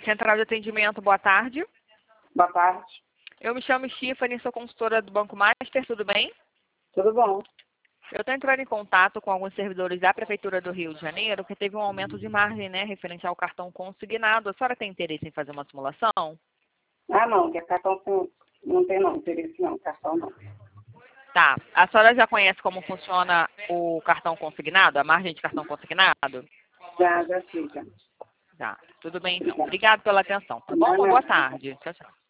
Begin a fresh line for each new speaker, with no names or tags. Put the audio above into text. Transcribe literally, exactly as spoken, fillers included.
Central de Atendimento, boa tarde.
Boa tarde.
Eu me chamo Stephanie, sou consultora do Banco Master, tudo bem?
Tudo bom?
Eu estou entrando em contato com alguns servidores da Prefeitura do Rio de Janeiro, que teve um aumento de margem, né, referente ao cartão consignado. A senhora tem interesse em fazer uma simulação?
Ah, não, que é cartão com... não tem não, interesse não, cartão não.
Tá. A senhora já conhece como funciona o cartão consignado, a margem de cartão consignado?
Já, já fica.
Tá. Tudo bem, então. Obrigado pela atenção, tá bom?
Não,
Uma
não.
boa tarde. Tchau, tchau.